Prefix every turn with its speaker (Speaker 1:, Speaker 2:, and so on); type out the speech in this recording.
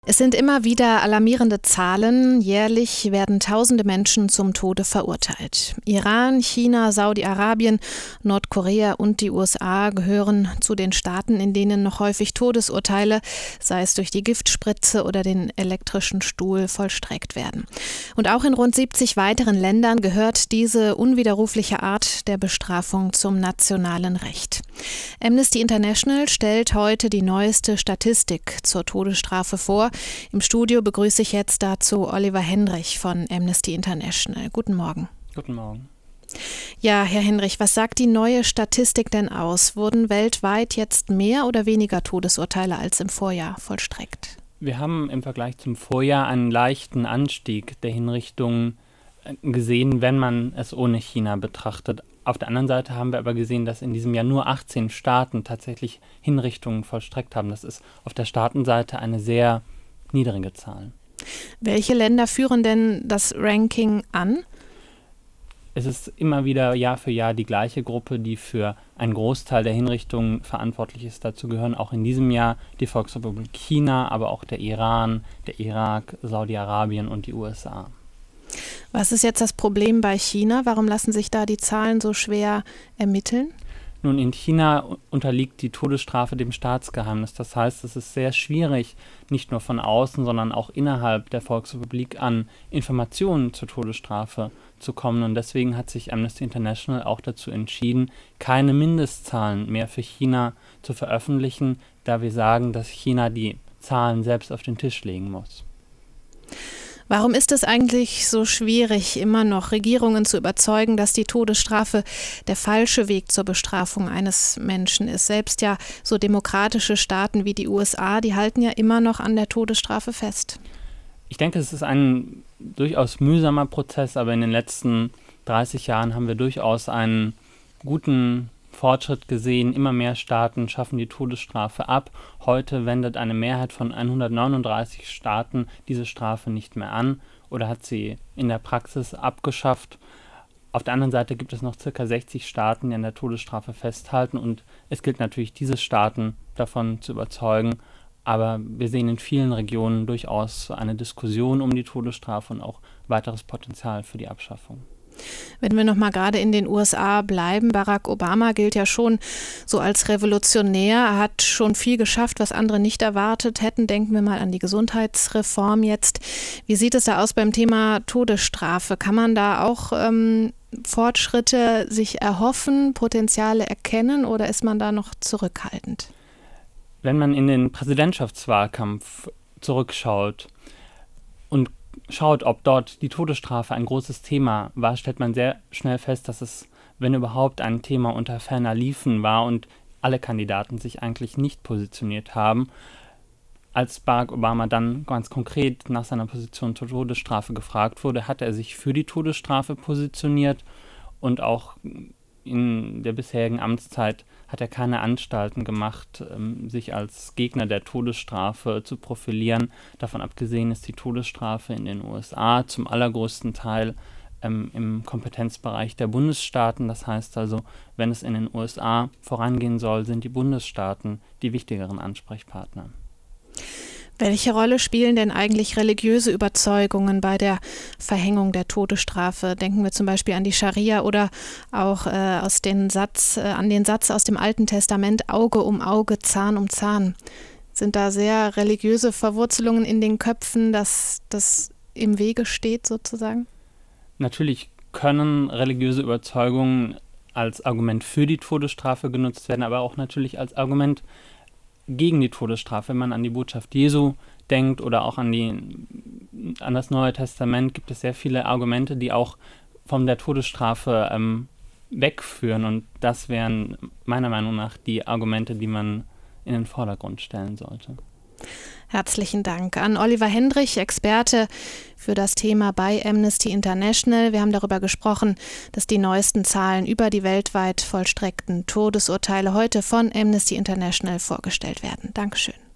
Speaker 1: Es sind immer wieder alarmierende Zahlen. Jährlich werden tausende Menschen zum Tode verurteilt. Iran, China, Saudi-Arabien, Nordkorea und die USA gehören zu den Staaten, in denen noch häufig Todesurteile, sei es durch die Giftspritze oder den elektrischen Stuhl, vollstreckt werden. Und auch in rund 70 weiteren Ländern gehört diese unwiderrufliche Art der Bestrafung zum nationalen Recht. Amnesty International stellt heute die neueste Statistik zur Todesstrafe vor. Im Studio begrüße ich jetzt dazu Oliver Hendrich von Amnesty International. Guten Morgen.
Speaker 2: Guten Morgen.
Speaker 1: Ja, Herr Hendrich, was sagt die neue Statistik denn aus? Wurden weltweit jetzt mehr oder weniger Todesurteile als im Vorjahr vollstreckt?
Speaker 2: Wir haben im Vergleich zum Vorjahr einen leichten Anstieg der Hinrichtungen gesehen, wenn man es ohne China betrachtet. Auf der anderen Seite haben wir aber gesehen, dass in diesem Jahr nur 18 Staaten tatsächlich Hinrichtungen vollstreckt haben. Das ist auf der Staatenseite eine sehr niedrige Zahl.
Speaker 1: Welche Länder führen denn das Ranking an?
Speaker 2: Es ist immer wieder Jahr für Jahr die gleiche Gruppe, die für einen Großteil der Hinrichtungen verantwortlich ist. Dazu gehören auch in diesem Jahr die Volksrepublik China, aber auch der Iran, der Irak, Saudi-Arabien und die USA.
Speaker 1: Was ist jetzt das Problem bei China? Warum lassen sich da die Zahlen so schwer ermitteln?
Speaker 2: Nun, in China unterliegt die Todesstrafe dem Staatsgeheimnis. Das heißt, es ist sehr schwierig, nicht nur von außen, sondern auch innerhalb der Volksrepublik an Informationen zur Todesstrafe zu kommen. Und deswegen hat sich Amnesty International auch dazu entschieden, keine Mindestzahlen mehr für China zu veröffentlichen, da wir sagen, dass China die Zahlen selbst auf den Tisch legen muss.
Speaker 1: Warum ist es eigentlich so schwierig, immer noch Regierungen zu überzeugen, dass die Todesstrafe der falsche Weg zur Bestrafung eines Menschen ist? Selbst ja so demokratische Staaten wie die USA, die halten ja immer noch an der Todesstrafe fest.
Speaker 2: Ich denke, es ist ein durchaus mühsamer Prozess, aber in den letzten 30 Jahren haben wir durchaus einen guten Fortschritt gesehen. Immer mehr Staaten schaffen die Todesstrafe ab. Heute wendet eine Mehrheit von 139 Staaten diese Strafe nicht mehr an oder hat sie in der Praxis abgeschafft. Auf der anderen Seite gibt es noch ca. 60 Staaten, die an der Todesstrafe festhalten, und es gilt natürlich, diese Staaten davon zu überzeugen. Aber wir sehen in vielen Regionen durchaus eine Diskussion um die Todesstrafe und auch weiteres Potenzial für die Abschaffung.
Speaker 1: Wenn wir noch mal gerade in den USA bleiben, Barack Obama gilt ja schon so als Revolutionär. Er hat schon viel geschafft, was andere nicht erwartet hätten. Denken wir mal an die Gesundheitsreform jetzt. Wie sieht es da aus beim Thema Todesstrafe? Kann man da auch Fortschritte sich erhoffen, Potenziale erkennen, oder ist man da noch zurückhaltend?
Speaker 2: Wenn man in den Präsidentschaftswahlkampf zurückschaut und schaut, ob dort die Todesstrafe ein großes Thema war, stellt man sehr schnell fest, dass es, wenn überhaupt, ein Thema unter ferner Liefen war und alle Kandidaten sich eigentlich nicht positioniert haben. Als Barack Obama dann ganz konkret nach seiner Position zur Todesstrafe gefragt wurde, hat er sich für die Todesstrafe positioniert, und auch in der bisherigen Amtszeit hat er keine Anstalten gemacht, sich als Gegner der Todesstrafe zu profilieren. Davon abgesehen ist die Todesstrafe in den USA zum allergrößten Teil im Kompetenzbereich der Bundesstaaten. Das heißt also, wenn es in den USA vorangehen soll, sind die Bundesstaaten die wichtigeren Ansprechpartner.
Speaker 1: Welche Rolle spielen denn eigentlich religiöse Überzeugungen bei der Verhängung der Todesstrafe? Denken wir zum Beispiel an die Scharia oder auch an den Satz aus dem Alten Testament, Auge um Auge, Zahn um Zahn. Sind da sehr religiöse Verwurzelungen in den Köpfen, dass das im Wege steht sozusagen?
Speaker 2: Natürlich können religiöse Überzeugungen als Argument für die Todesstrafe genutzt werden, aber auch natürlich als Argument gegen die Todesstrafe. Wenn man an die Botschaft Jesu denkt oder auch an das Neue Testament, gibt es sehr viele Argumente, die auch von der Todesstrafe wegführen, und das wären meiner Meinung nach die Argumente, die man in den Vordergrund stellen sollte.
Speaker 1: Herzlichen Dank an Oliver Hendrich, Experte für das Thema bei Amnesty International. Wir haben darüber gesprochen, dass die neuesten Zahlen über die weltweit vollstreckten Todesurteile heute von Amnesty International vorgestellt werden. Dankeschön.